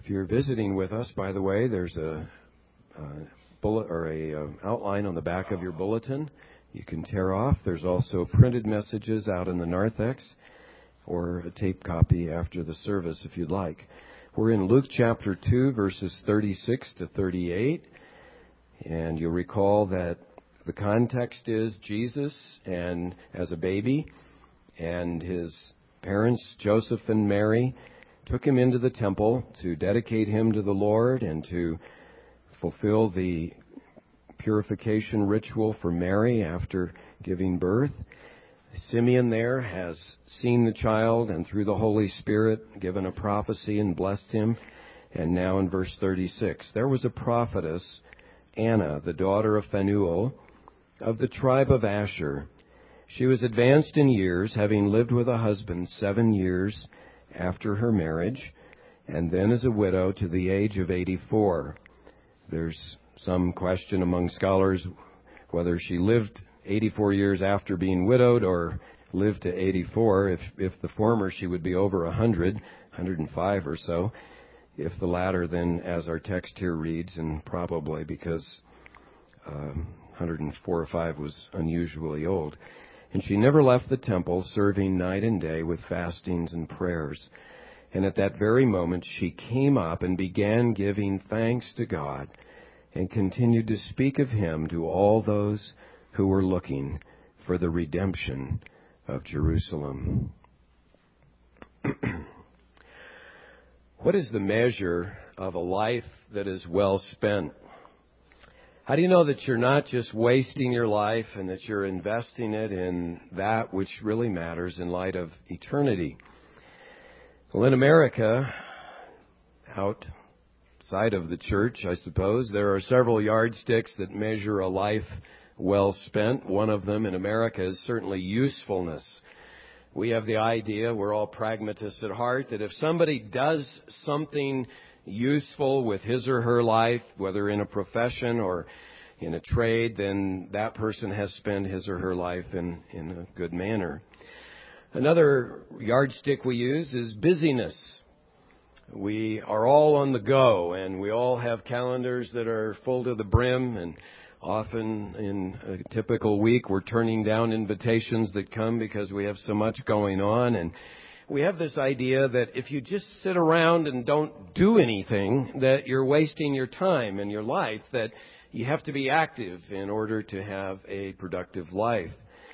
If you're visiting with us, by the way, there's a bullet or a outline on the back of your bulletin you can tear off. There's also printed messages out in the narthex, or a tape copy after the service if you'd like. We're in Luke chapter 2, verses 36 to 38. And you'll recall that the context is Jesus and as a baby, and his parents, Joseph and Mary, took him into the temple to dedicate him to the Lord and to fulfill the purification ritual for Mary after giving birth. Simeon there has seen the child and through the Holy Spirit given a prophecy and blessed him. And now in verse 36, there was a prophetess, Anna, the daughter of Phanuel, of the tribe of Asher. She was advanced in years, having lived with a husband 7 years after her marriage, and then as a widow to the age of 84. There's some question among scholars whether she lived 84 years after being widowed or lived to 84. If the former, she would be over 100, 105 or so. If the latter, then as our text here reads, and probably because 104 or 5 was unusually old. And she never left the temple, serving night and day with fastings and prayers. And at that very moment she came up and began giving thanks to God and continued to speak of him to all those who were looking for the redemption of Jerusalem. What is the measure of a life that is well spent? How do you know that you're not just wasting your life and that you're investing it in that which really matters in light of eternity? Well, in America, outside of the church, I suppose, there are several yardsticks that measure a life well spent. One of them in America is certainly usefulness. We have the idea, we're all pragmatists at heart, that if somebody does something useful with his or her life, whether in a profession or in a trade, then that person has spent his or her life in a good manner. Another yardstick we use is busyness. We are all on the go, and we all have calendars that are full to the brim, and often in a typical week we're turning down invitations that come because we have so much going on. And we have this idea that if you just sit around and don't do anything, that you're wasting your time and your life, that you have to be active in order to have a productive life.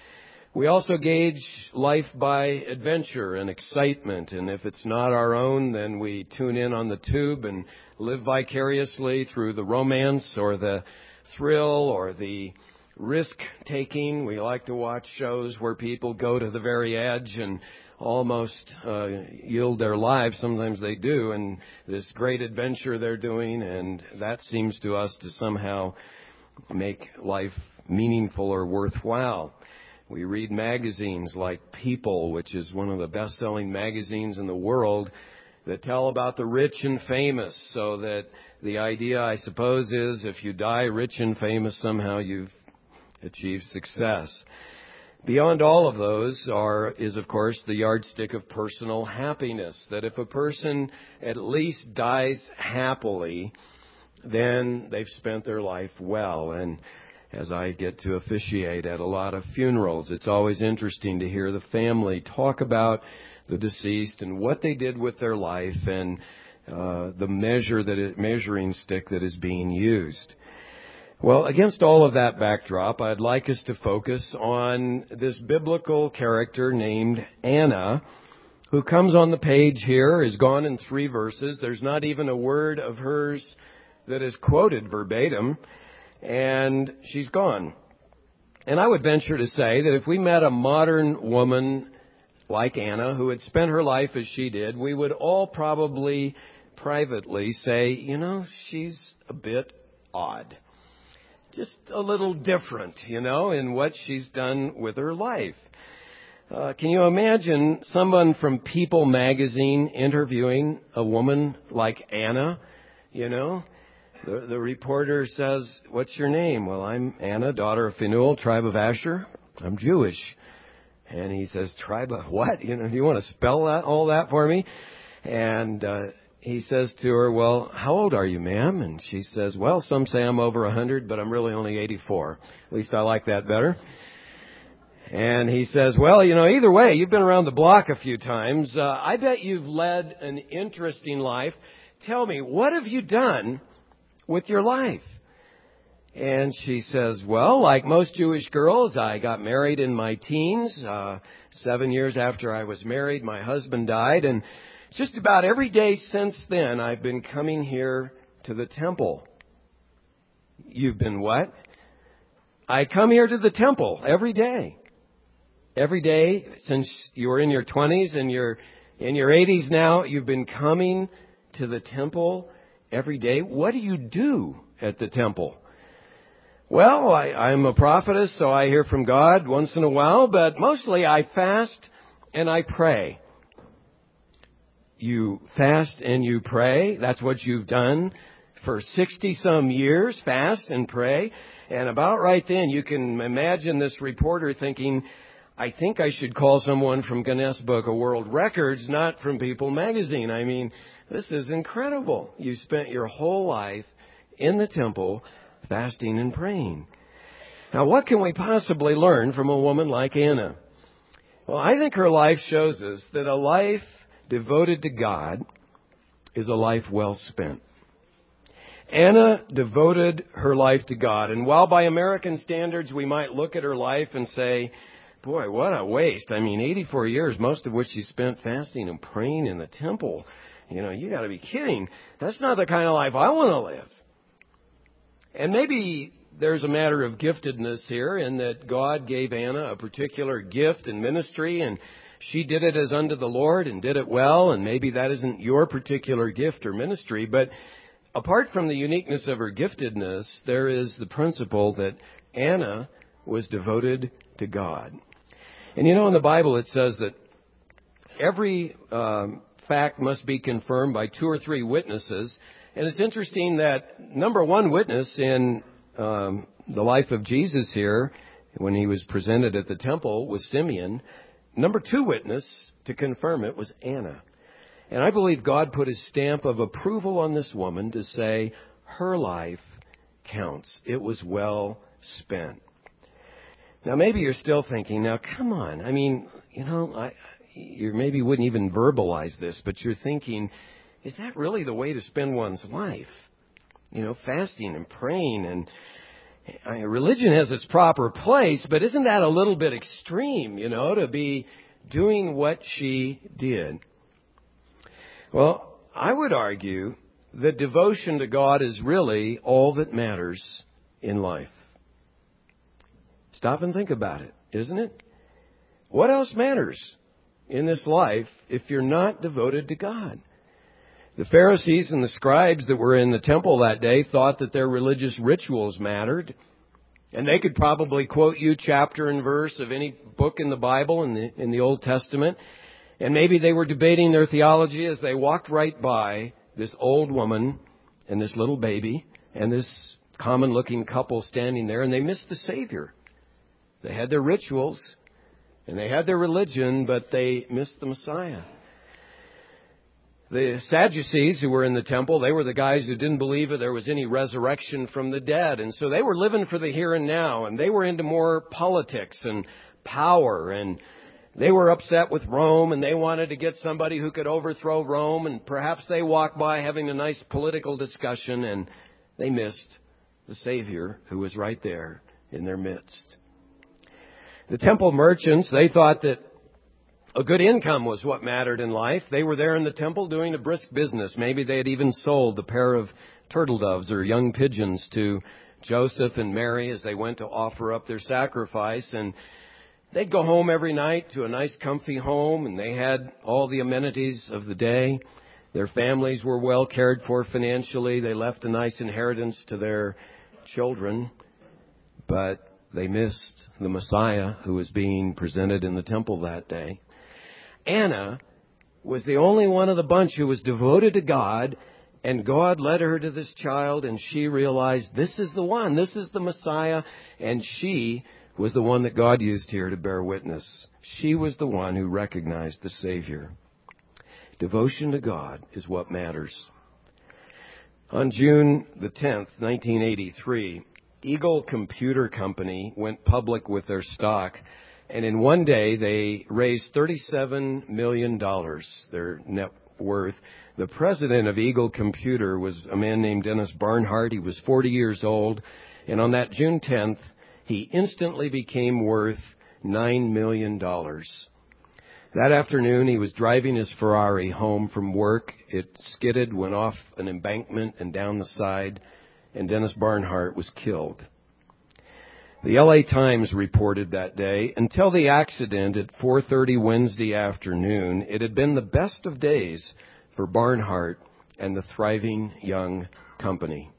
We also gauge life by adventure and excitement, and if it's not our own, then we tune in on the tube and live vicariously through the romance or the thrill or the risk-taking. We like to watch shows where people go to the very edge and almost yield their lives. Sometimes they do, and this great adventure they're doing, and that seems to us to somehow make life meaningful or worthwhile. We read magazines like People, which is one of the best-selling magazines in the world, that tell about the rich and famous, so that the idea, I suppose, is if you die rich and famous, somehow you've achieved success. Beyond all of those is, of course, the yardstick of personal happiness, that if a person at least dies happily, then they've spent their life well. And as I get to officiate at a lot of funerals, it's always interesting to hear the family talk about the deceased and what they did with their life and the measuring stick that is being used. Well, against all of that backdrop, I'd like us to focus on this biblical character named Anna, who comes on the page here, is gone in 3 verses. There's not even a word of hers that is quoted verbatim, and she's gone. And I would venture to say that if we met a modern woman like Anna, who had spent her life as she did, we would all probably privately say, she's a bit odd. Just a little different, in what she's done with her life. Can you imagine someone from People magazine interviewing a woman like Anna? The reporter says, "What's your name?" "Well, I'm Anna, daughter of Phanuel, tribe of Asher. I'm Jewish." And he says, "Tribe of what? Do you want to spell all that for me?" And he says to her, well, how old are you, ma'am? And she says, well, some say I'm over 100, but I'm really only 84. At least I like that better. And he says, well, either way, you've been around the block a few times. I bet you've led an interesting life. Tell me, what have you done with your life? And she says, well, like most Jewish girls, I got married in my teens. 7 years after I was married, my husband died. And just about every day since then, I've been coming here to the temple. You've been what? I come here to the temple every day. Every day since you were in your 20s and you're in your 80s now, you've been coming to the temple every day. What do you do at the temple? Well, I'm a prophetess, so I hear from God once in a while, but mostly I fast and I pray. You fast and you pray. That's what you've done for 60-some years, fast and pray. And about right then, you can imagine this reporter thinking, I think I should call someone from Guinness Book of World Records, not from People magazine. I mean, this is incredible. You spent your whole life in the temple fasting and praying. Now, what can we possibly learn from a woman like Anna? Well, I think her life shows us that a life devoted to God is a life well spent. Anna devoted her life to God. And while by American standards we might look at her life and say, boy, what a waste. I mean, 84 years, most of which she spent fasting and praying in the temple. You got to be kidding. That's not the kind of life I want to live. And maybe there's a matter of giftedness here in that God gave Anna a particular gift in ministry, and she did it as unto the Lord and did it well, and maybe that isn't your particular gift or ministry. But apart from the uniqueness of her giftedness, there is the principle that Anna was devoted to God. And in the Bible it says that every fact must be confirmed by 2 or 3 witnesses. And it's interesting that number one witness in the life of Jesus here, when he was presented at the temple, was Simeon. Number 2 witness to confirm it was Anna. And I believe God put his stamp of approval on this woman to say her life counts. It was well spent. Now, maybe you're still thinking, now, come on. I mean, you maybe wouldn't even verbalize this, but you're thinking, is that really the way to spend one's life? Fasting and praying. And religion has its proper place, but isn't that a little bit extreme, to be doing what she did? Well, I would argue that devotion to God is really all that matters in life. Stop and think about it, isn't it? What else matters in this life if you're not devoted to God? The Pharisees and the scribes that were in the temple that day thought that their religious rituals mattered. And they could probably quote you chapter and verse of any book in the Bible in the Old Testament. And maybe they were debating their theology as they walked right by this old woman and this little baby and this common-looking couple standing there, and they missed the Savior. They had their rituals and they had their religion, but they missed the Messiah. The Sadducees who were in the temple, they were the guys who didn't believe that there was any resurrection from the dead. And so they were living for the here and now, and they were into more politics and power, and they were upset with Rome, and they wanted to get somebody who could overthrow Rome, and perhaps they walked by having a nice political discussion, and they missed the Savior who was right there in their midst. The temple merchants, they thought that a good income was what mattered in life. They were there in the temple doing a brisk business. Maybe they had even sold a pair of turtle doves or young pigeons to Joseph and Mary as they went to offer up their sacrifice. And they'd go home every night to a nice comfy home, and they had all the amenities of the day. Their families were well cared for financially. They left a nice inheritance to their children. But they missed the Messiah who was being presented in the temple that day. Anna was the only one of the bunch who was devoted to God, and God led her to this child, and she realized this is the one, this is the Messiah, and she was the one that God used here to bear witness. She was the one who recognized the Savior. Devotion to God is what matters. On June the 10th, 1983, Eagle Computer Company went public with their stock, and in one day they raised $37 million, their net worth. The president of Eagle Computer was a man named Dennis Barnhart. He was 40 years old, and on that June 10th, he instantly became worth $9 million. That afternoon, he was driving his Ferrari home from work. It skidded, went off an embankment and down the side, and Dennis Barnhart was killed. The LA Times reported that day, until the accident at 4:30 Wednesday afternoon, it had been the best of days for Barnhart and the thriving young company.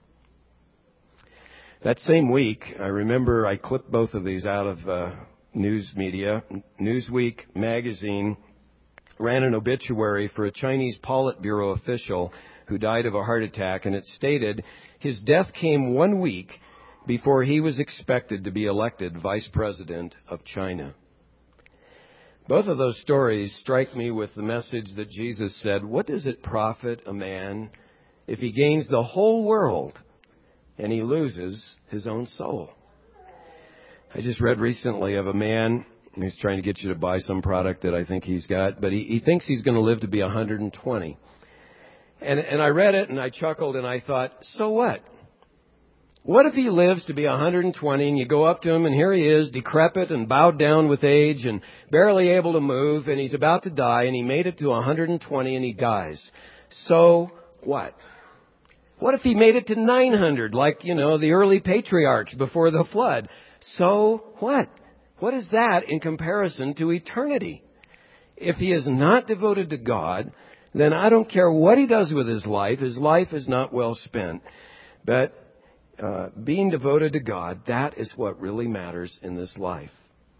That same week, I remember I clipped both of these out of news media. Newsweek magazine ran an obituary for a Chinese Politburo official who died of a heart attack, and it stated his death came 1 week before he was expected to be elected vice president of China. Both of those stories strike me with the message that Jesus said, what does it profit a man if he gains the whole world and he loses his own soul? I just read recently of a man who's trying to get you to buy some product that I think he's got, but he thinks he's going to live to be 120. And I read it and I chuckled and I thought, so what? What if he lives to be 120 and you go up to him and here he is, decrepit and bowed down with age and barely able to move, and he's about to die, and he made it to 120 and he dies. So what? What if he made it to 900 like, the early patriarchs before the flood? So what? What is that in comparison to eternity? If he is not devoted to God, then I don't care what he does with his life is not well spent. But being devoted to God, that is what really matters in this life.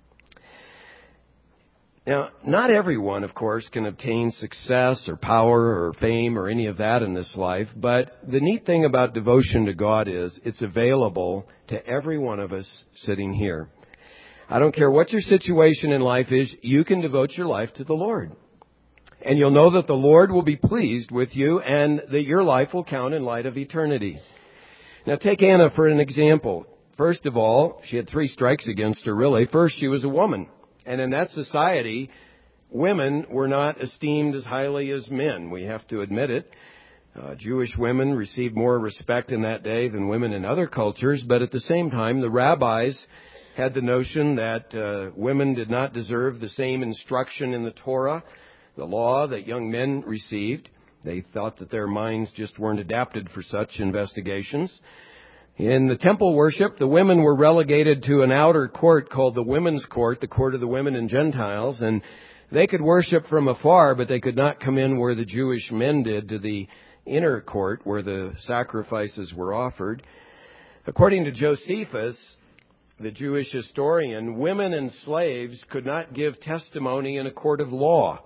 Now, not everyone, of course, can obtain success or power or fame or any of that in this life, but the neat thing about devotion to God is it's available to every one of us sitting here. I don't care what your situation in life is, you can devote your life to the Lord. And you'll know that the Lord will be pleased with you and that your life will count in light of eternity. Now, take Anna for an example. First of all, she had 3 strikes against her, really. First, she was a woman. And in that society, women were not esteemed as highly as men. We have to admit it. Jewish women received more respect in that day than women in other cultures. But at the same time, the rabbis had the notion that women did not deserve the same instruction in the Torah, the law that young men received. They thought that their minds just weren't adapted for such investigations. In the temple worship, the women were relegated to an outer court called the women's court, the court of the women and Gentiles, and they could worship from afar, but they could not come in where the Jewish men did to the inner court where the sacrifices were offered. According to Josephus, the Jewish historian, women and slaves could not give testimony in a court of law.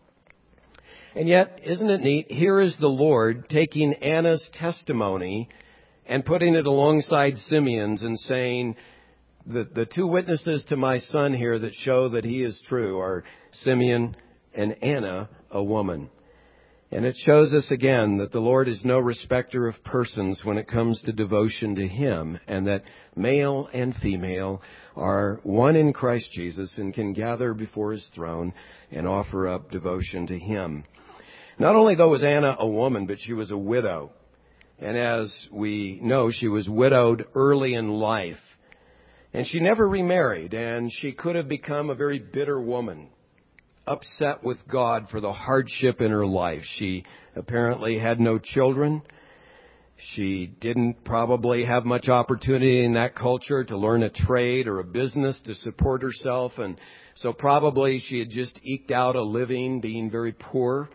And yet, isn't it neat? Here is the Lord taking Anna's testimony and putting it alongside Simeon's and saying, the 2 witnesses to my son here that show that he is true are Simeon and Anna, a woman. And it shows us again that the Lord is no respecter of persons when it comes to devotion to Him, and that male and female are one in Christ Jesus and can gather before His throne and offer up devotion to Him. Not only, though, was Anna a woman, but she was a widow. And as we know, she was widowed early in life. And she never remarried, and she could have become a very bitter woman, upset with God for the hardship in her life. She apparently had no children. She didn't probably have much opportunity in that culture to learn a trade or a business to support herself. And so probably she had just eked out a living being very poor.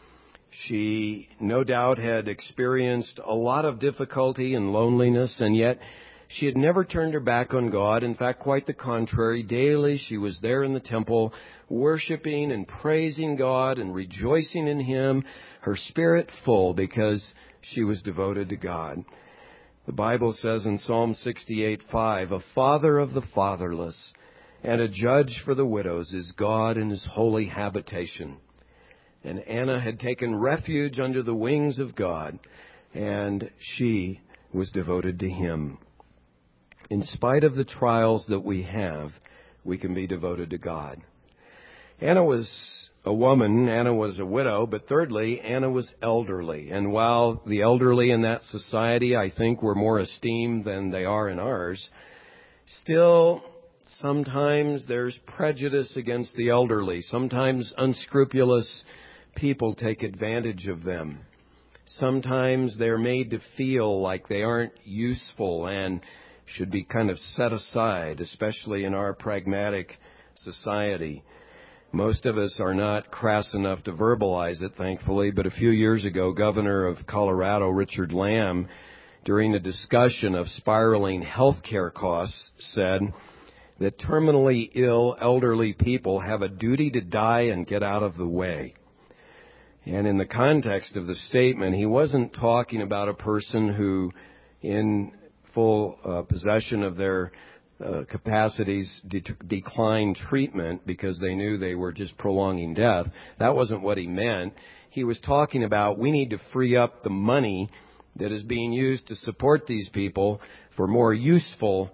She, no doubt, had experienced a lot of difficulty and loneliness, and yet she had never turned her back on God. In fact, quite the contrary. Daily she was there in the temple, worshiping and praising God and rejoicing in Him, her spirit full because she was devoted to God. The Bible says in Psalm 68:5, a father of the fatherless and a judge for the widows is God in His holy habitation. And Anna had taken refuge under the wings of God, and she was devoted to Him. In spite of the trials that we have, we can be devoted to God. Anna was a woman, Anna was a widow, but thirdly, Anna was elderly. And while the elderly in that society, I think, were more esteemed than they are in ours, still, sometimes there's prejudice against the elderly. Sometimes unscrupulous people take advantage of them. Sometimes they're made to feel like they aren't useful and should be kind of set aside, especially in our pragmatic society. Most of us are not crass enough to verbalize it, thankfully, but a few years ago, Governor of Colorado, Richard Lamb, during a discussion of spiraling health care costs, said that terminally ill elderly people have a duty to die and get out of the way. And in the context of the statement, he wasn't talking about a person who, in full possession of their capacities, declined treatment because they knew they were just prolonging death. That wasn't what he meant. He was talking about we need to free up the money that is being used to support these people for more useful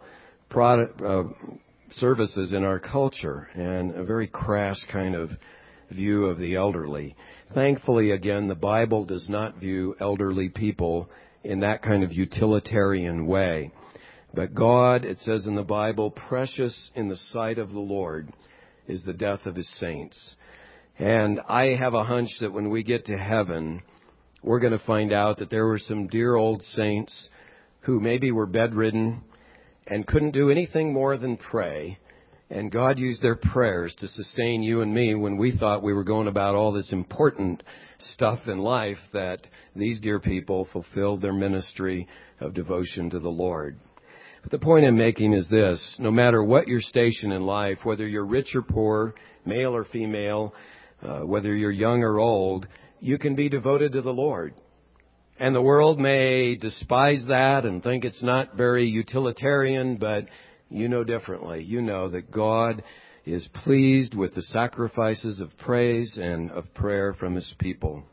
services in our culture, and a very crass kind of view of the elderly. Thankfully, again, the Bible does not view elderly people in that kind of utilitarian way. But God, it says in the Bible, precious in the sight of the Lord is the death of His saints. And I have a hunch that when we get to heaven, we're going to find out that there were some dear old saints who maybe were bedridden and couldn't do anything more than pray. And God used their prayers to sustain you and me when we thought we were going about all this important stuff in life, that these dear people fulfilled their ministry of devotion to the Lord. But the point I'm making is this: no matter what your station in life, whether you're rich or poor, male or female, whether you're young or old, you can be devoted to the Lord. And the world may despise that and think it's not very utilitarian, but you know differently. You know that God is pleased with the sacrifices of praise and of prayer from His people.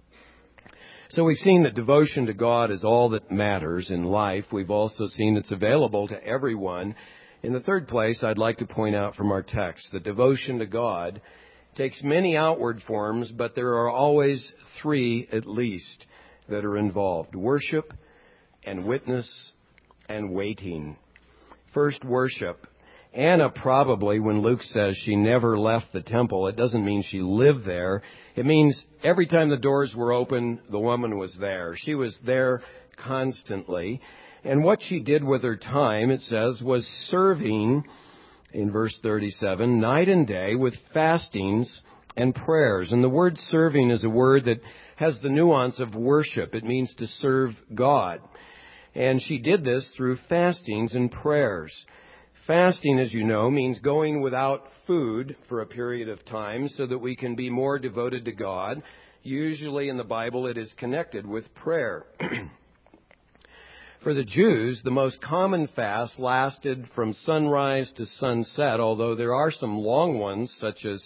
So we've seen that devotion to God is all that matters in life. We've also seen it's available to everyone. In the third place, I'd like to point out from our text that devotion to God takes many outward forms, but there are always three at least that are involved: worship and witness and waiting. First, worship. Anna probably, when Luke says she never left the temple, it doesn't mean she lived there. It means every time the doors were open, the woman was there. She was there constantly. And what she did with her time, it says, was serving, in verse 37, night and day with fastings and prayers. And the word serving is a word that has the nuance of worship. It means to serve God. And she did this through fastings and prayers. Fasting, as you know, means going without food for a period of time so that we can be more devoted to God. Usually in the Bible it is connected with prayer. For the Jews, the most common fast lasted from sunrise to sunset, although there are some long ones, such as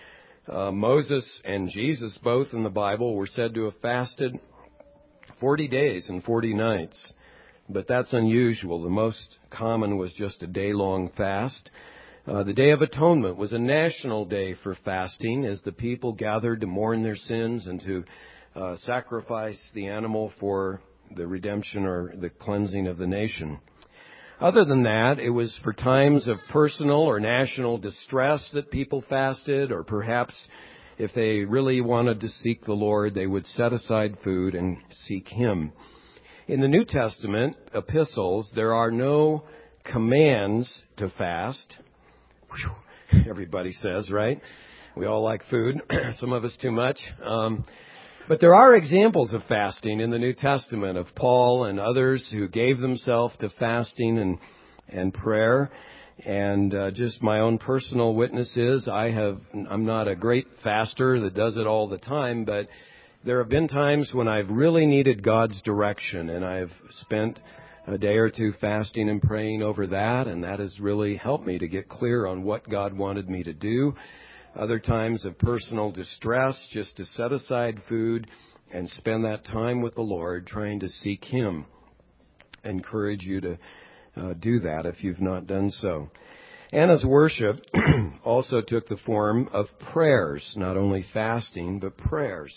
Moses and Jesus, both in the Bible, were said to have fasted 40 days and 40 nights. But that's unusual. The most common was just a day-long fast. The Day of Atonement was a national day for fasting, as the people gathered to mourn their sins and to sacrifice the animal for the redemption or the cleansing of the nation. Other than that, it was for times of personal or national distress that people fasted, or perhaps if they really wanted to seek the Lord, they would set aside food and seek Him. In the New Testament epistles, there are no commands to fast. Whew, everybody says, right? We all like food, some of us too much. But there are examples of fasting in the New Testament of Paul and others who gave themselves to fasting and prayer. And just my own personal witness is I'm not a great faster that does it all the time, but there have been times when I've really needed God's direction, and I've spent a day or two fasting and praying over that, and that has really helped me to get clear on what God wanted me to do. other times of personal distress, just to set aside food and spend that time with the Lord trying to seek Him. I encourage you to do that if you've not done so. Anna's worship also took the form of prayers, not only fasting, but prayers.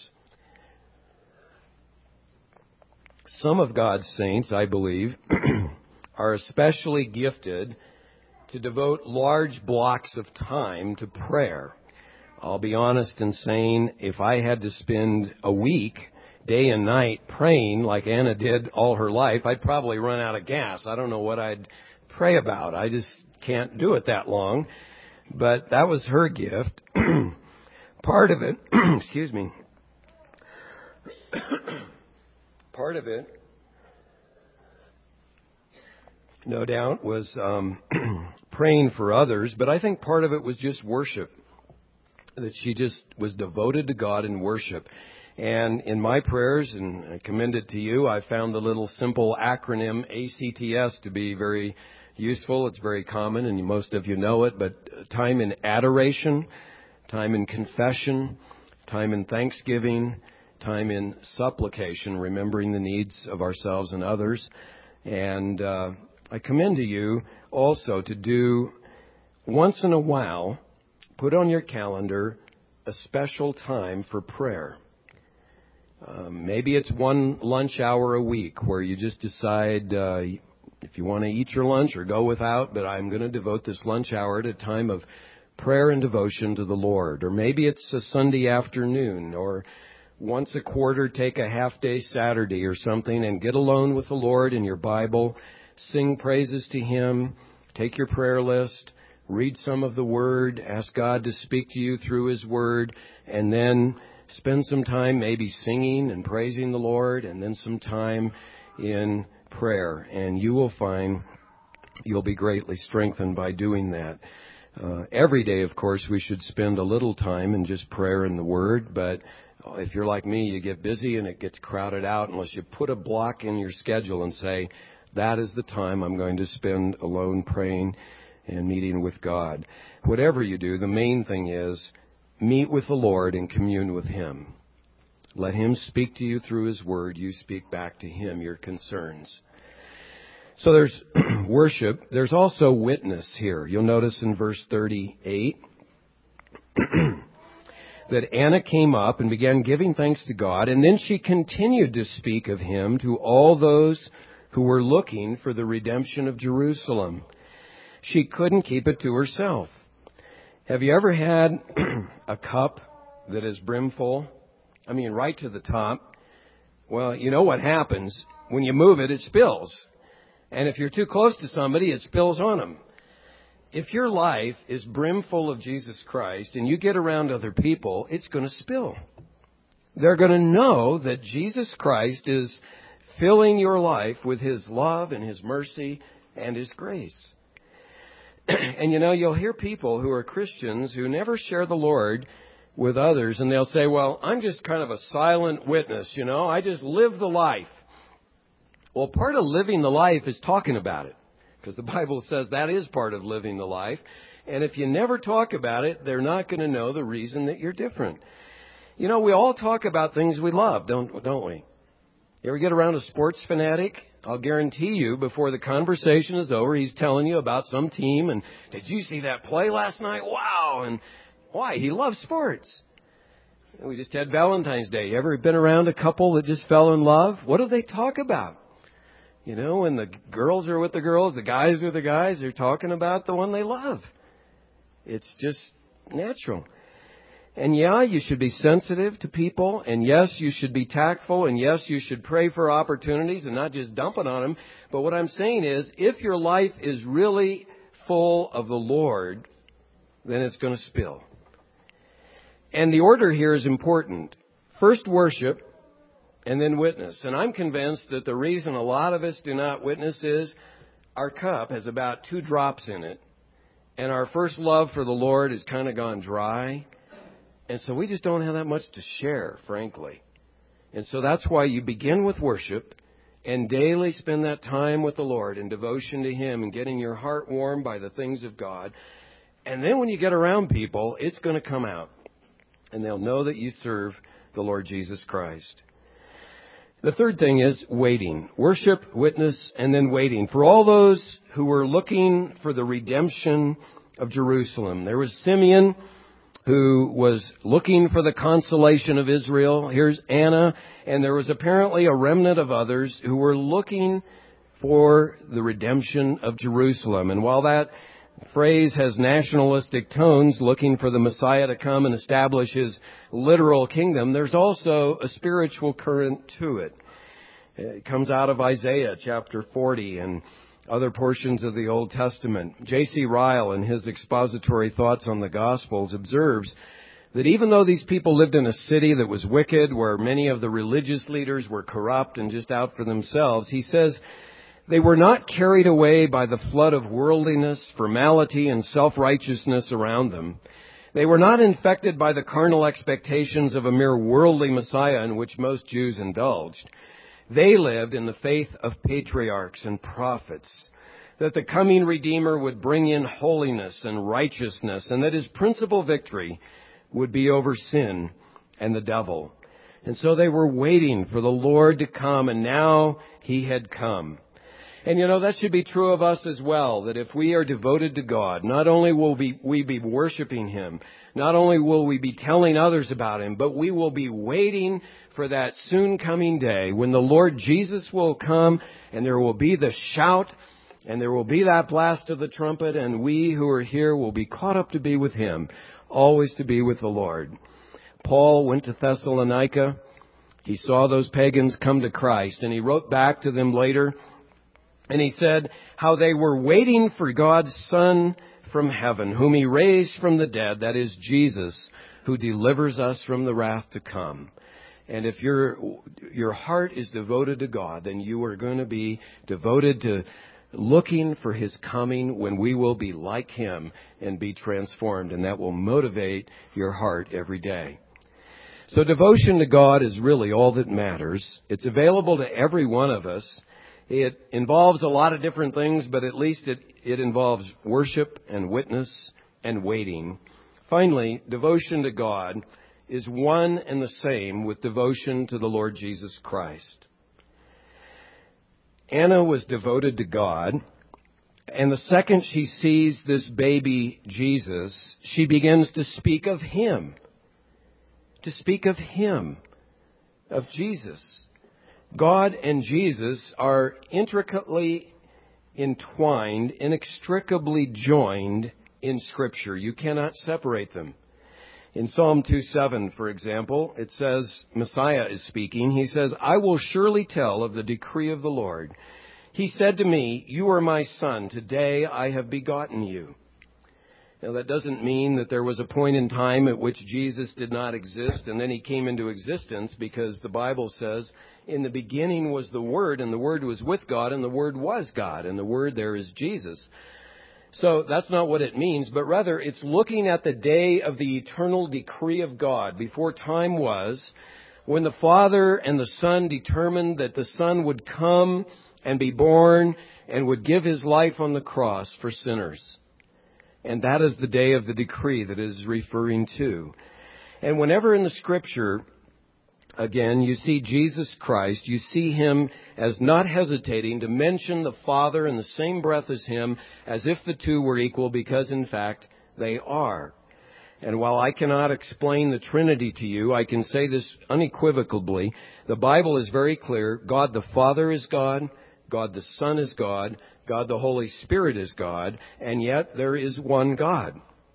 Some of God's saints, I believe, are especially gifted to devote large blocks of time to prayer. I'll be honest in saying if I had to spend a week, day and night, praying like Anna did all her life, I'd probably run out of gas. I don't know what I'd pray about. I just can't do it that long. But that was her gift. Part of it, excuse me, part of it, no doubt, was praying for others, but I think part of it was just worship, that she just was devoted to God in worship. And in my prayers, and I commend it to you, I found the little simple acronym ACTS to be very useful. It's very common, and most of you know it, but time in adoration, time in confession, time in thanksgiving, time in supplication, remembering the needs of ourselves and others. And I commend to you also to do, once in a while, put on your calendar a special time for prayer. Maybe it's one lunch hour a week where you just decide if you want to eat your lunch or go without, but I'm going to devote this lunch hour to a time of prayer and devotion to the Lord. Or maybe it's a Sunday afternoon, or once a quarter take a half-day Saturday or something and get alone with the Lord in your Bible, sing praises to Him, take your prayer list, read some of the Word, ask God to speak to you through His Word, and then spend some time maybe singing and praising the Lord, and then some time in prayer. And you will find you'll be greatly strengthened by doing that. Every day, of course, we should spend a little time in just prayer and the Word, but if you're like me, you get busy and it gets crowded out unless you put a block in your schedule and say, that is the time I'm going to spend alone praying and meeting with God. Whatever you do, the main thing is meet with the Lord and commune with Him. Let Him speak to you through His Word. You speak back to Him your concerns. So there's worship. There's also witness here. You'll notice in verse 38 that Anna came up and began giving thanks to God, and then she continued to speak of Him to all those who were looking for the redemption of Jerusalem. She couldn't keep it to herself. Have you ever had a cup that is brimful? I mean, right to the top. Well, you know what happens. When you move it, it spills. And if you're too close to somebody, it spills on them. If your life is brimful of Jesus Christ and you get around other people, it's going to spill. They're going to know that Jesus Christ is filling your life with His love and His mercy and His grace. And you know, you'll hear people who are Christians who never share the Lord with others, and they'll say, well, I'm just kind of a silent witness, you know, I just live the life. Well, part of living the life is talking about it, because the Bible says that is part of living the life. And if you never talk about it, they're not going to know the reason that you're different. You know, we all talk about things we love, don't we? You ever get around a sports fanatic? I'll guarantee you before the conversation is over, he's telling you about some team. And did you see that play last night? Wow. And why? He loves sports. We just had Valentine's Day. You ever been around a couple that just fell in love? What do they talk about? You know, when the girls are with the girls, the guys are the guys, they're talking about the one they love. It's just natural. And yeah, you should be sensitive to people. And yes, you should be tactful. And yes, you should pray for opportunities and not just dump it on them. But what I'm saying is, if your life is really full of the Lord, then it's going to spill. And the order here is important. First worship, and then witness. And I'm convinced that the reason a lot of us do not witness is our cup has about 2 drops in it. And our first love for the Lord has kind of gone dry. And so we just don't have that much to share, frankly. And so that's why you begin with worship and daily spend that time with the Lord in devotion to Him and getting your heart warmed by the things of God. And then when you get around people, it's going to come out. And they'll know that you serve the Lord Jesus Christ. The third thing is waiting. Worship, witness, and then waiting. For all those who were looking for the redemption of Jerusalem. There was Simeon, who was looking for the consolation of Israel. Here's Anna. And there was apparently a remnant of others who were looking for the redemption of Jerusalem. And while that phrase has nationalistic tones, looking for the Messiah to come and establish his literal kingdom, there's also a spiritual current to it. It comes out of Isaiah chapter 40 and other portions of the Old Testament. J.C. Ryle, in his expository thoughts on the Gospels, observes that even though these people lived in a city that was wicked, where many of the religious leaders were corrupt and just out for themselves, he says, they were not carried away by the flood of worldliness, formality, and self-righteousness around them. They were not infected by the carnal expectations of a mere worldly Messiah in which most Jews indulged. They lived in the faith of patriarchs and prophets, that the coming Redeemer would bring in holiness and righteousness, and that his principal victory would be over sin and the devil. And so they were waiting for the Lord to come, and now he had come. And that should be true of us as well, that if we are devoted to God, not only will we be worshiping him, not only will we be telling others about him, but we will be waiting for that soon coming day when the Lord Jesus will come and there will be the shout and there will be that blast of the trumpet, and we who are here will be caught up to be with him, always to be with the Lord. Paul went to Thessalonica. He saw those pagans come to Christ, and he wrote back to them later. And he said how they were waiting for God's Son from heaven, whom he raised from the dead, that is Jesus, who delivers us from the wrath to come. And if your heart is devoted to God, then you are going to be devoted to looking for his coming when we will be like him and be transformed. And that will motivate your heart every day. So devotion to God is really all that matters. It's available to every one of us. It involves a lot of different things, but at least it involves worship and witness and waiting. Finally, devotion to God is one and the same with devotion to the Lord Jesus Christ. Anna was devoted to God, and the second she sees this baby Jesus, she begins to speak of him. To speak of him, of Jesus. God and Jesus are intricately entwined, inextricably joined in Scripture. You cannot separate them. In Psalm 2:7, for example, it says, Messiah is speaking. He says, I will surely tell of the decree of the Lord. He said to me, you are my son. Today I have begotten you. Now, that doesn't mean that there was a point in time at which Jesus did not exist and then he came into existence, because the Bible says, in the beginning was the Word, and the Word was with God, and the Word was God, and the Word there is Jesus. So that's not what it means, but rather it's looking at the day of the eternal decree of God before time was, when the Father and the Son determined that the Son would come and be born and would give his life on the cross for sinners. And that is the day of the decree that it is referring to. And whenever in the Scripture, again, you see Jesus Christ, you see him as not hesitating to mention the Father in the same breath as him, as if the two were equal, because in fact they are. And while I cannot explain the Trinity to you, I can say this unequivocally. The Bible is very clear. God the Father is God. God the Son is God. God the Holy Spirit is God. And yet there is one God.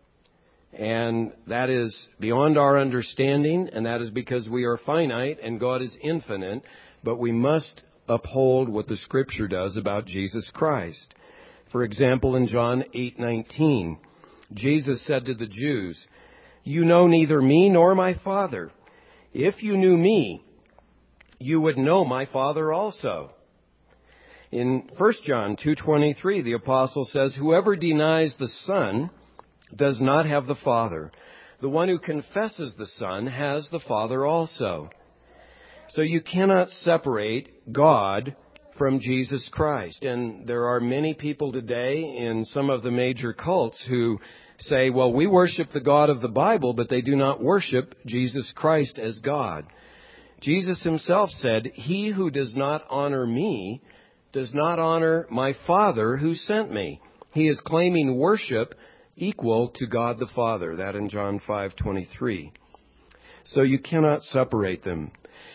And that is beyond our understanding, and that is because we are finite and God is infinite. But we must uphold what the Scripture does about Jesus Christ. For example, in John 8:19, Jesus said to the Jews, you know neither me nor my Father. If you knew me, you would know my Father also. In 1 John 2:23, the apostle says, whoever denies the Son does not have the Father. The one who confesses the Son has the Father also. So you cannot separate God from Jesus Christ. And there are many people today in some of the major cults who say, well, we worship the God of the Bible, but they do not worship Jesus Christ as God. Jesus himself said, he who does not honor me does not honor my Father who sent me. He is claiming worship equal to God the Father. That in John 5:23. So you cannot separate them.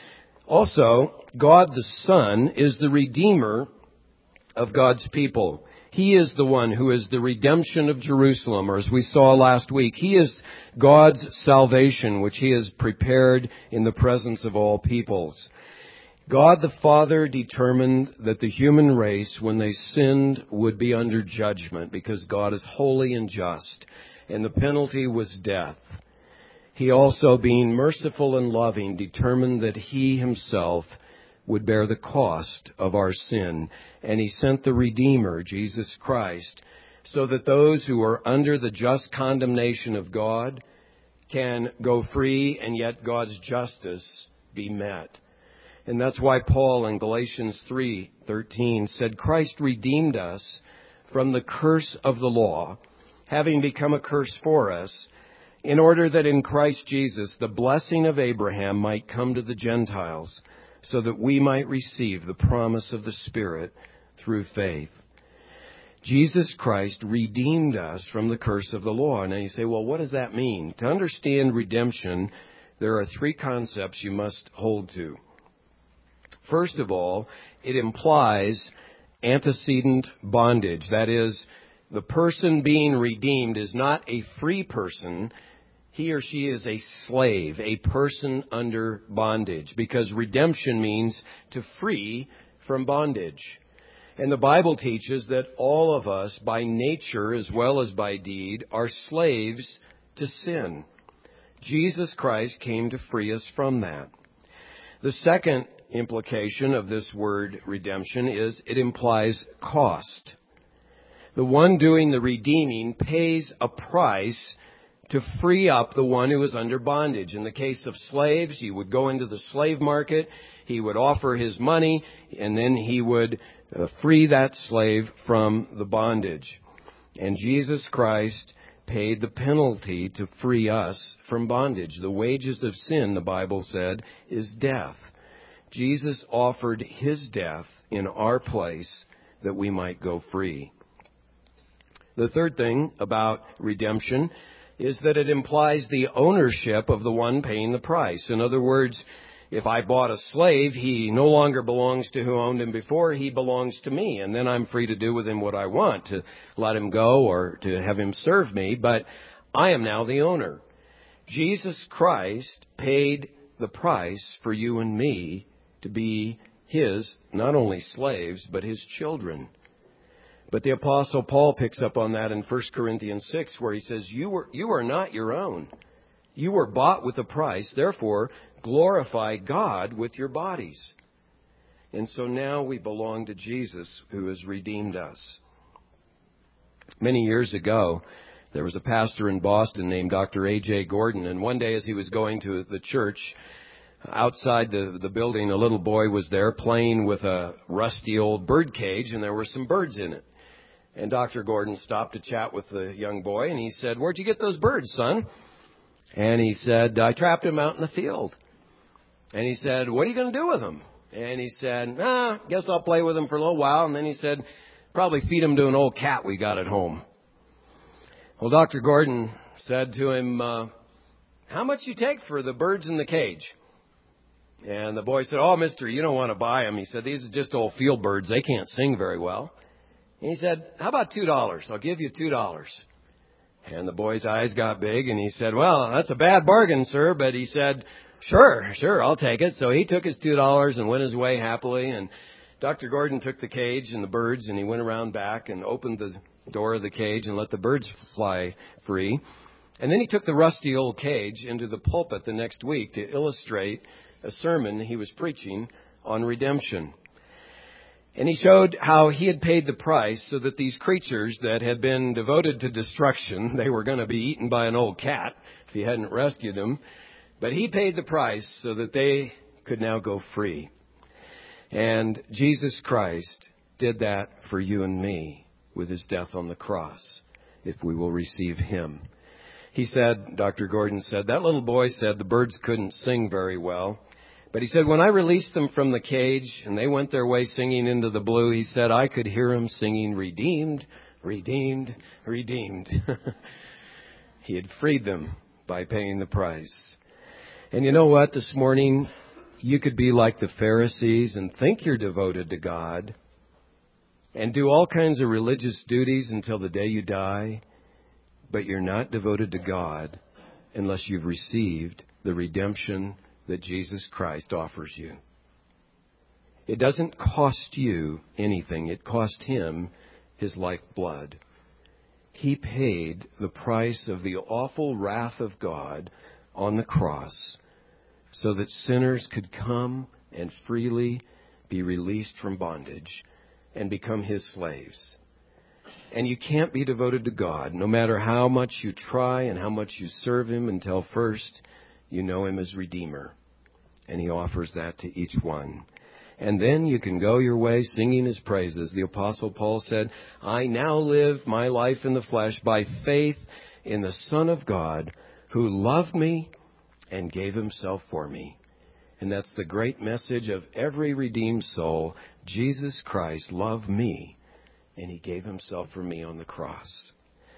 Also, God the Son is the Redeemer of God's people. He is the one who is the redemption of Jerusalem, or as we saw last week, He is God's salvation, which He has prepared in the presence of all peoples. God the Father determined that the human race, when they sinned, would be under judgment because God is holy and just, and the penalty was death. He also, being merciful and loving, determined that He Himself would bear the cost of our sin, and He sent the Redeemer, Jesus Christ, so that those who are under the just condemnation of God can go free and yet God's justice be met. And that's why Paul in Galatians 3:13 said, Christ redeemed us from the curse of the law, having become a curse for us, in order that in Christ Jesus the blessing of Abraham might come to the Gentiles, so that we might receive the promise of the Spirit through faith. Jesus Christ redeemed us from the curse of the law. Now you say, well, what does that mean? To understand redemption, there are three concepts you must hold to. First of all, it implies antecedent bondage. That is, the person being redeemed is not a free person. He or she is a slave, a person under bondage, because redemption means to free from bondage. And the Bible teaches that all of us, by nature as well as by deed, are slaves to sin. Jesus Christ came to free us from that. The second implication of this word redemption is it implies cost. The one doing the redeeming pays a price to free up the one who is under bondage. In the case of slaves, he would go into the slave market, he would offer his money, and then he would free that slave from the bondage. And Jesus Christ paid the penalty to free us from bondage. The wages of sin, the Bible said, is death. Jesus offered His death in our place that we might go free. The third thing about redemption is that it implies the ownership of the one paying the price. In other words, if I bought a slave, he no longer belongs to who owned him before, he belongs to me. And then I'm free to do with him what I want, to let him go or to have him serve me, but I am now the owner. Jesus Christ paid the price for you and me to be His, not only slaves, but His children. But the Apostle Paul picks up on that in 1 Corinthians 6, where he says, you are not your own. You were bought with a price. Therefore, glorify God with your bodies. And so now we belong to Jesus, who has redeemed us. Many years ago, there was a pastor in Boston named Dr. A.J. Gordon. And one day as he was going to the church, outside the building, a little boy was there playing with a rusty old bird cage, and there were some birds in it. And Dr. Gordon stopped to chat with the young boy, and he said, "Where'd you get those birds, son?" And he said, "I trapped them out in the field." And he said, "What are you going to do with them?" And he said, "Guess I'll play with them for a little while." And then he said, "Probably feed them to an old cat we got at home." Well, Dr. Gordon said to him, "How much you take for the birds in the cage?" And the boy said, "Oh, mister, you don't want to buy them." He said, "These are just old field birds. They can't sing very well." And he said, "How about $2? I'll give you $2. And the boy's eyes got big, and he said, "Well, that's a bad bargain, sir." But he said, Sure, I'll take it." So he took his $2 and went his way happily. And Dr. Gordon took the cage and the birds, and he went around back and opened the door of the cage and let the birds fly free. And then he took the rusty old cage into the pulpit the next week to illustrate a sermon he was preaching on redemption. And he showed how he had paid the price so that these creatures that had been devoted to destruction, they were going to be eaten by an old cat if he hadn't rescued them. But he paid the price so that they could now go free. And Jesus Christ did that for you and me with His death on the cross. if we will receive Him. He said, Dr. Gordon said, that little boy said the birds couldn't sing very well. But he said, when I released them from the cage and they went their way singing into the blue, he said, I could hear them singing, redeemed, redeemed, redeemed. He had freed them by paying the price. And you know what? This morning, you could be like the Pharisees and think you're devoted to God and do all kinds of religious duties until the day you die, but you're not devoted to God unless you've received the redemption that Jesus Christ offers you. It doesn't cost you anything. It cost Him His lifeblood. He paid the price of the awful wrath of God on the cross so that sinners could come and freely be released from bondage and become His slaves. And you can't be devoted to God no matter how much you try and how much you serve Him until first you know Him as Redeemer. And He offers that to each one. And then you can go your way singing His praises. The Apostle Paul said, I now live my life in the flesh by faith in the Son of God who loved me and gave Himself for me. And that's the great message of every redeemed soul. Jesus Christ loved me and He gave Himself for me on the cross.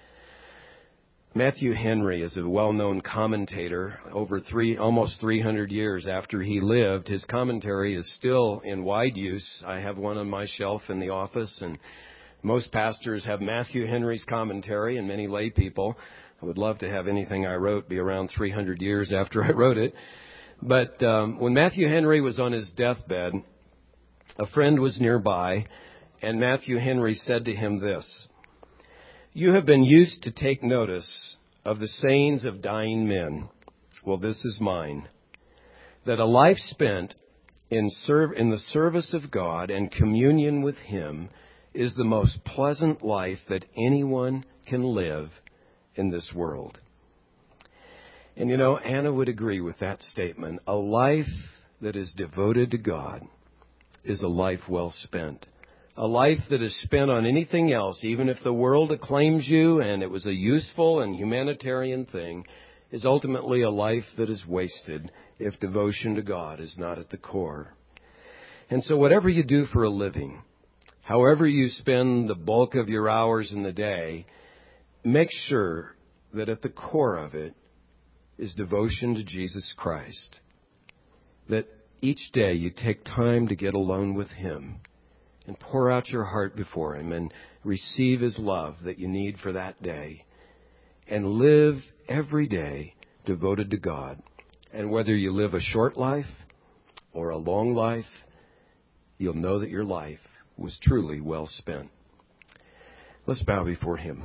Matthew Henry is a well-known commentator. Over almost 300 years after he lived, his commentary is still in wide use. I have one on my shelf in the office, and most pastors have Matthew Henry's commentary, and many lay people. I would love to have anything I wrote be around 300 years after I wrote it. But when Matthew Henry was on his deathbed, a friend was nearby, and Matthew Henry said to him this, you have been used to take notice of the sayings of dying men. Well, this is mine. That a life spent in the service of God and communion with Him is the most pleasant life that anyone can live in this world. And you know, Anna would agree with that statement. A life that is devoted to God is a life well spent. A life that is spent on anything else, even if the world acclaims you and it was a useful and humanitarian thing, is ultimately a life that is wasted if devotion to God is not at the core. And so whatever you do for a living, however you spend the bulk of your hours in the day, make sure that at the core of it is devotion to Jesus Christ. That each day you take time to get alone with Him and pour out your heart before Him and receive His love that you need for that day. And live every day devoted to God. And whether you live a short life or a long life, you'll know that your life was truly well spent. Let's bow before Him.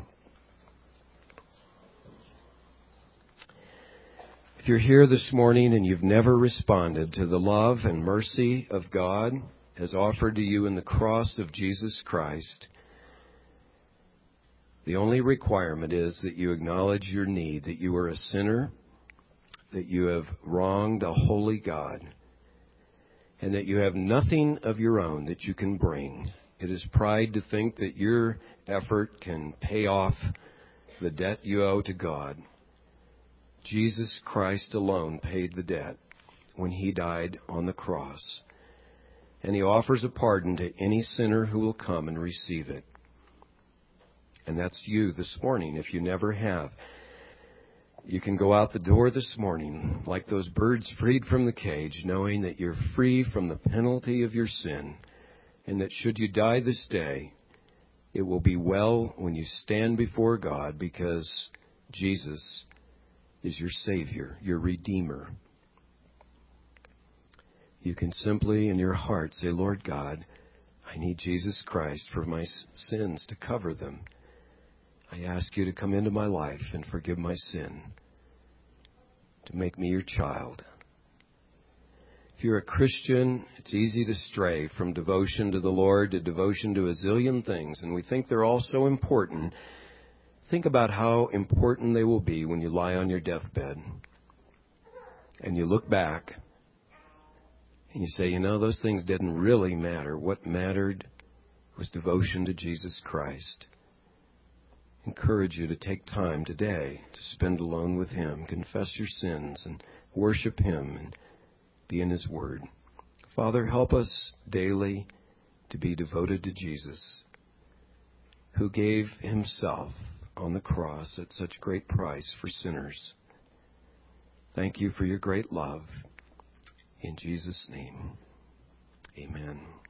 If you're here this morning and you've never responded to the love and mercy of God as offered to you in the cross of Jesus Christ, the only requirement is that you acknowledge your need, that you are a sinner, that you have wronged a holy God, and that you have nothing of your own that you can bring. It is pride to think that your effort can pay off the debt you owe to God. Jesus Christ alone paid the debt when He died on the cross. And He offers a pardon to any sinner who will come and receive it. And that's you this morning, if you never have. You can go out the door this morning like those birds freed from the cage, knowing that you're free from the penalty of your sin, and that should you die this day, it will be well when you stand before God, because Jesus is your Savior, your Redeemer. You can simply in your heart say, Lord God, I need Jesus Christ for my sins to cover them. I ask you to come into my life and forgive my sin, to make me your child. If you're a Christian, it's easy to stray from devotion to the Lord to devotion to a zillion things, and we think they're all so important. Think about how important they will be when you lie on your deathbed and you look back and you say, you know, those things didn't really matter. What mattered was devotion to Jesus Christ. encourage you to take time today to spend alone with Him, confess your sins, and worship Him and be in His Word. Father, help us daily to be devoted to Jesus, who gave Himself on the cross at such great price for sinners. Thank you for your great love. In Jesus' name, amen.